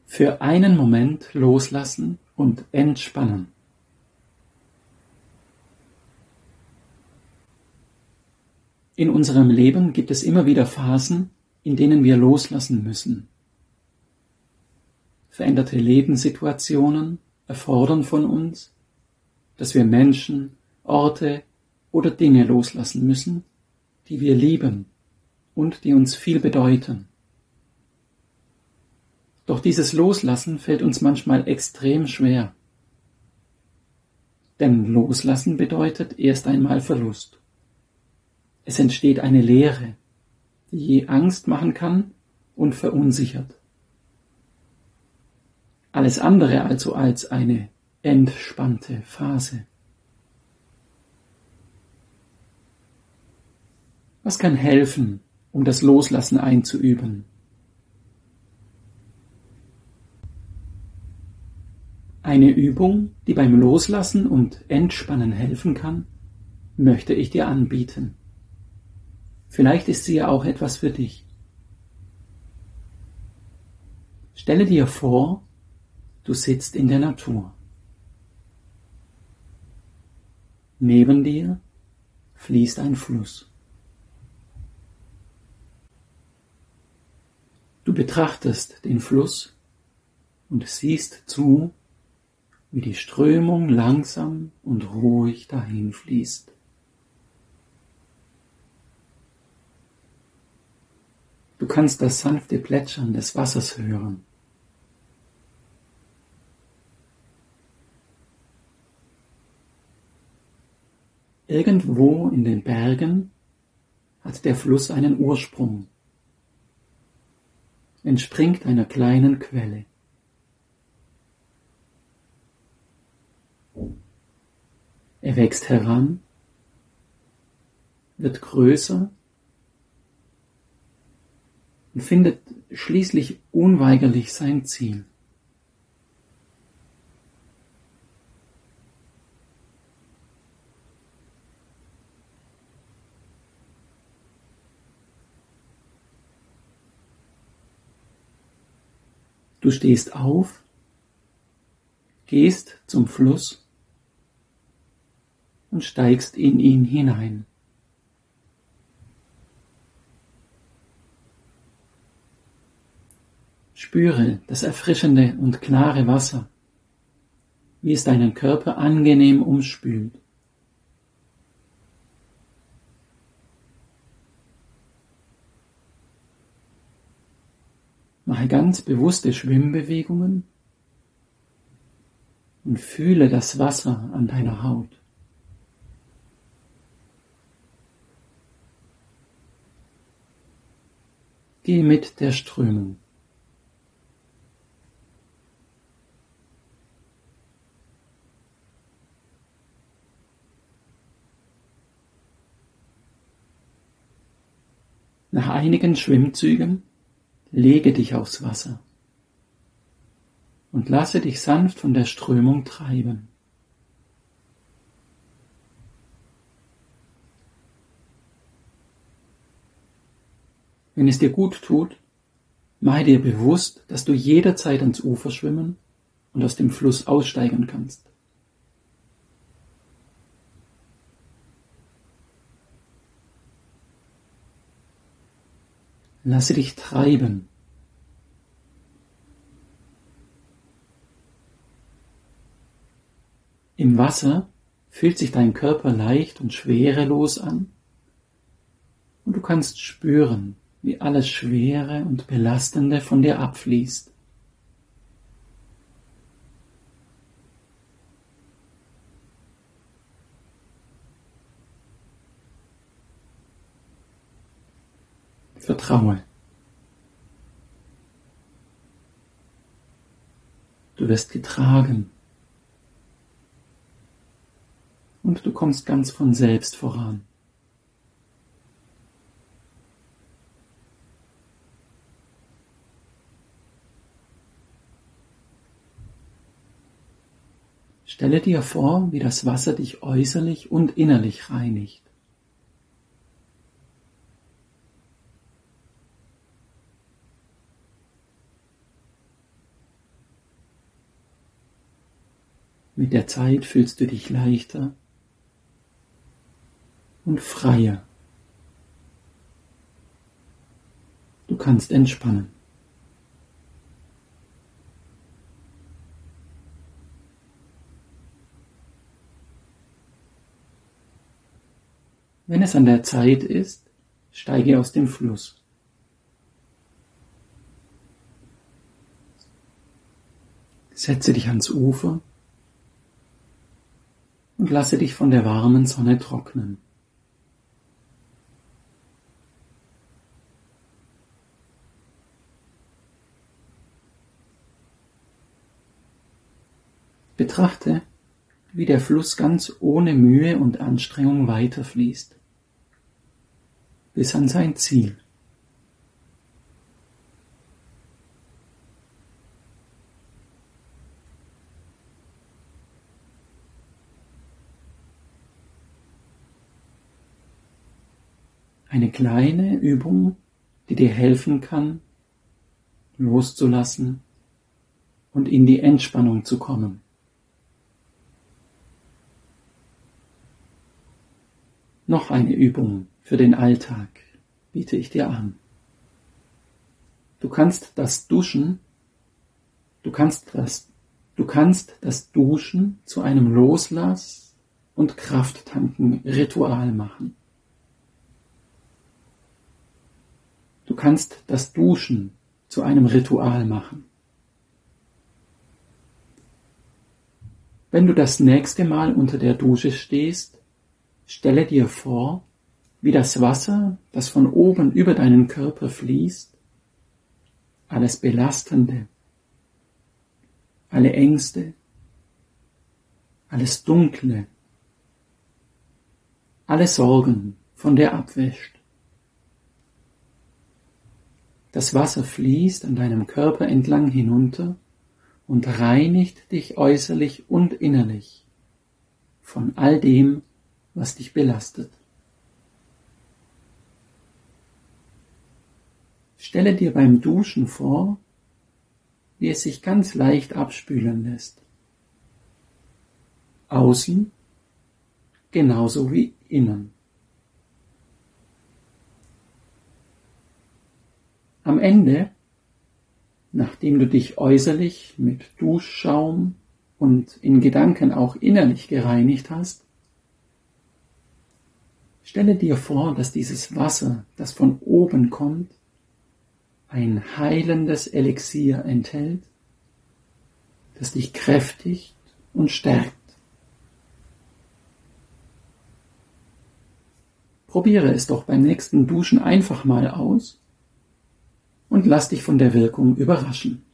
Für einen Moment loslassen und entspannen. In unserem Leben gibt es immer wieder Phasen, in denen wir loslassen müssen. Veränderte Lebenssituationen erfordern von uns, dass wir Menschen, Orte oder Dinge loslassen müssen, die wir lieben und die uns viel bedeuten. Doch dieses Loslassen fällt uns manchmal extrem schwer. Denn Loslassen bedeutet erst einmal Verlust. Es entsteht eine Leere, die Angst machen kann und verunsichert. Alles andere also als eine entspannte Phase. Was kann helfen, um das Loslassen einzuüben? Eine Übung, die beim Loslassen und Entspannen helfen kann, möchte ich dir anbieten. Vielleicht ist sie ja auch etwas für dich. Stelle dir vor, du sitzt in der Natur. Neben dir fließt ein Fluss. Du betrachtest den Fluss und siehst zu, wie die Strömung langsam und ruhig dahin fließt. Du kannst das sanfte Plätschern des Wassers hören. Irgendwo in den Bergen hat der Fluss einen Ursprung, entspringt einer kleinen Quelle. Er wächst heran, wird größer und findet schließlich unweigerlich sein Ziel. Du stehst auf, gehst zum Fluss und steigst in ihn hinein. Spüre das erfrischende und klare Wasser, wie es deinen Körper angenehm umspült. Mache ganz bewusste Schwimmbewegungen und fühle das Wasser an deiner Haut. Geh mit der Strömung. Nach einigen Schwimmzügen lege dich aufs Wasser und lasse dich sanft von der Strömung treiben. Wenn es dir gut tut, mache dir bewusst, dass du jederzeit ans Ufer schwimmen und aus dem Fluss aussteigen kannst. Lasse dich treiben. Im Wasser fühlt sich dein Körper leicht und schwerelos an und du kannst spüren, wie alles Schwere und Belastende von dir abfließt. Vertraue. Du wirst getragen und du kommst ganz von selbst voran. Stelle dir vor, wie das Wasser dich äußerlich und innerlich reinigt. Mit der Zeit fühlst du dich leichter und freier. Du kannst entspannen. Wenn es an der Zeit ist, steige aus dem Fluss. Setze dich ans Ufer und lasse dich von der warmen Sonne trocknen. Betrachte, wie der Fluss ganz ohne Mühe und Anstrengung weiterfließt, bis an sein Ziel. Eine kleine Übung, die dir helfen kann, loszulassen und in die Entspannung zu kommen. Noch eine Übung für den Alltag biete ich dir an. Du kannst das Duschen zu einem Loslass- und Krafttanken-Ritual machen. Du kannst das Duschen zu einem Ritual machen. Wenn du das nächste Mal unter der Dusche stehst, stelle dir vor, wie das Wasser, das von oben über deinen Körper fließt, alles Belastende, alle Ängste, alles Dunkle, alle Sorgen von dir abwäscht. Das Wasser fließt an deinem Körper entlang hinunter und reinigt dich äußerlich und innerlich von all dem, was dich belastet. Stelle dir beim Duschen vor, wie es sich ganz leicht abspülen lässt. Außen genauso wie innen. Am Ende, nachdem du dich äußerlich mit Duschschaum und in Gedanken auch innerlich gereinigt hast, stelle dir vor, dass dieses Wasser, das von oben kommt, ein heilendes Elixier enthält, das dich kräftigt und stärkt. Probiere es doch beim nächsten Duschen einfach mal aus und lass dich von der Wirkung überraschen.